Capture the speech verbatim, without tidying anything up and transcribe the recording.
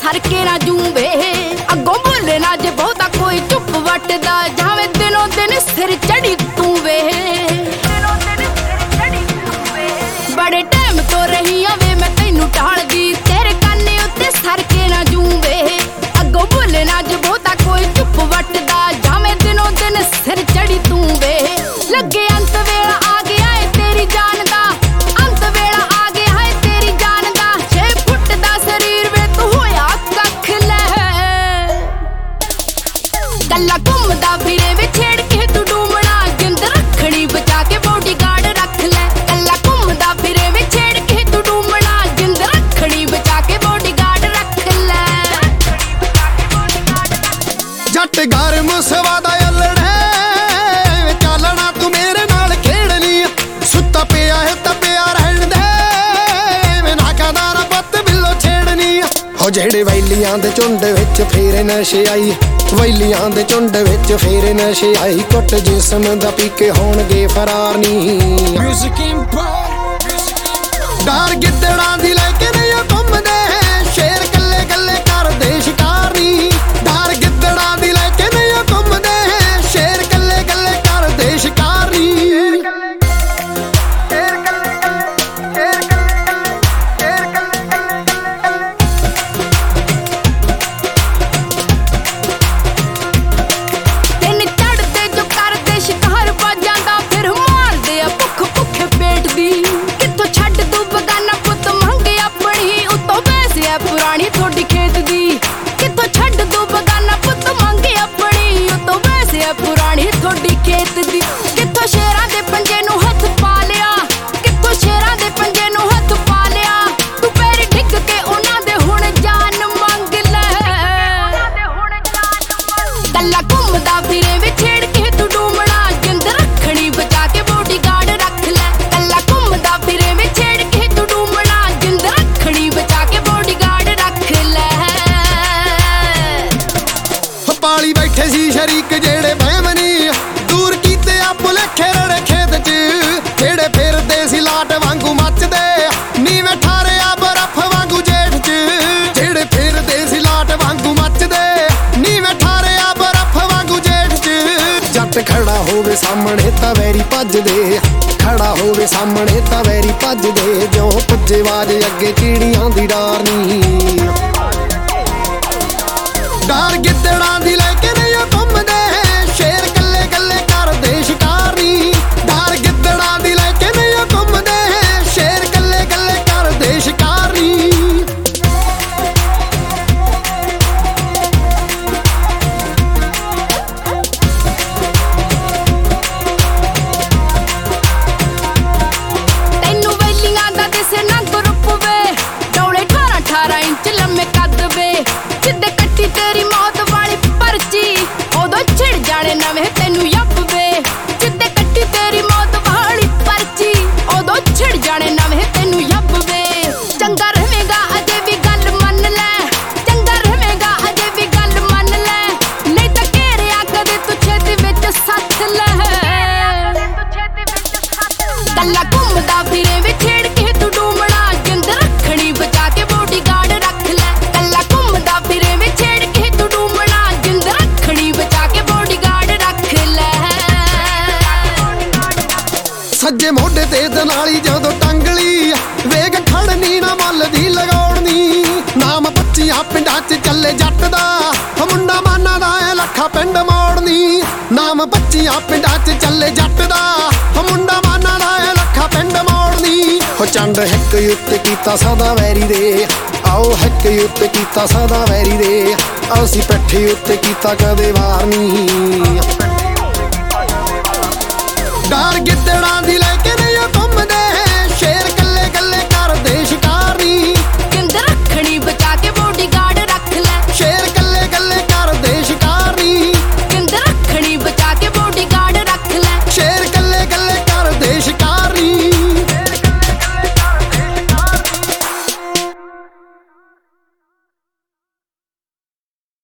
सरके ना जूंबे अगों बोले ना जे बहुता कोई चुप वटदा जावे दिनों दिन सिर चढ़ी तू वे बड़े टाइम तो रही वे मैं तैनू टालदी तेरे काने उत्ते सरके ना जूंबे अगों बोले ना जे बहुता कोई चुप वटदा जावे दिनों दिन सिर चढ़ी तू वे लगे अंत वेला आ गया है तेरी जान दा अंत वेला आ गया है तेरी जान दा छे फुट दा शरीर वे तू होया कख ले गल्ला घुमदा फिरे वे छेड़ के तू डूमना जिंद रखनी बचा के बॉडीगार्ड रख ले गल्ला घुमदा फिरे वे छेड़ के तू डूमना जिंद रखनी बचा के बॉडीगार्ड रख ले जट घर मुसवादा अलड़े चलना तू मेरे नाल खेड़नी सुता पिया है तपिया रहन दे मैं ना कदारा पत बिल्लो छेड़नी हो जेड़े वैलियां दे झुंड विच फेरे नशे आई वैलियां दे झुंड विच फेरे नशे आई कुट जिसम दा पी के होणगे फरार नी म्यूजिक डर गिद्दड़ां दी लेके नहीं घुमदे शेर कल्ले कल्ले करदे शिकार नी डर गिद्दड़ां दी लेके नहीं घुमदे शेर कल्ले कल्ले करदे शिकार नी पुरानी थोड़ी खेत दी कितों छड़ दो बगाना पुत मंगे अपनी उतो वैसे है पुरानी थोड़ी खेत दी कितों शेरां दे पंजे नू हथ पा लिया कितों शेरां दे पंजे नू हथ पा लिया तू पैर डिग के उन्हां दे हुण जान मंग ले गल्ला घुमदा फिरे वे छेड़ के तू डूमना जिंद रखनी बचा के बॉडीगार्ड रख ले गल्ला घुमदा फिरे वे छेड़ के तू डूमना जिंद रखनी बचा के पाली बैठे सी शरीक जेड़े बहमनी दूर कीते आ भुलेखे रड़े खेत च जेड़े फिरदे सी लाट वांगू मचदे नीवें ठारे आ बर्फ वांगू जेठ च जेड़े फिरदे सी लाट वांगू मचदे नीवें ठारे आ बर्फ वांगू जेठ च जट खड़ा होवे सामने तां वैरी भजदे खड़ा होवे सामने तां वैरी भजदे जो पुज्जे वाज अगे चीड़ियां दी डार नी डर गिद्दड़ां दी लेके नहीं घुमदे शेर कल्ले कल्ले करदे शिकार नी डर गिद्दड़ां दी लेके नहीं घुमदे शेर कल्ले कल्ले करदे शिकार नी तैनू वैलियां दा दिसे ना ग्रुप वे डौले अठारह अठारह इंच लम्मे कद वे सिद्धे कट्टी तेरी मौत वाली पर्ची उदों छिड़ जाने नवें तैनू यप वे सिद्धे कट्टी तेरी मौत वाली पर्ची उदों छिड़ जाने नवें तैनू यप वे चंगा रहेगा अजे भी गल मन ले चंगा रहेगा अजे भी गल मन ले नहीं तां घेरिया कदे तू छेती विच सੱਥ ले गल्ला घुमदा फिरे वे छेड़ के तू डूमना जिंद रखनी बचा के बॉडीगार्ड रख ले गल्ला घुमदा फिरे वे छेड़ के तू डूमना जिंद रखनी बचा के बॉडीगार्ड रख ले सज्जे मोढे ते दनाली जदों टंगली वेग खड़नी ना मल दी लगाउणी नाम पच्चियां पिंडां च चले जट दा मुंडा माना दा ऐ लखा पिंड मोड़नी नाम पच्चियां पिंडां च चले जट दा मुंडा माना दा ऐ लखा पिंड मोड़नी हो चंड हिक युत कीता सदा वैरी दे आओ हिक युत कीता सदा वैरी दे असी पैठी उत्ते कीता कदे वार नी डर गिद्दड़ां दी लेके नहीं घुमदे शेर कल्ले कल्ले करदे शिकार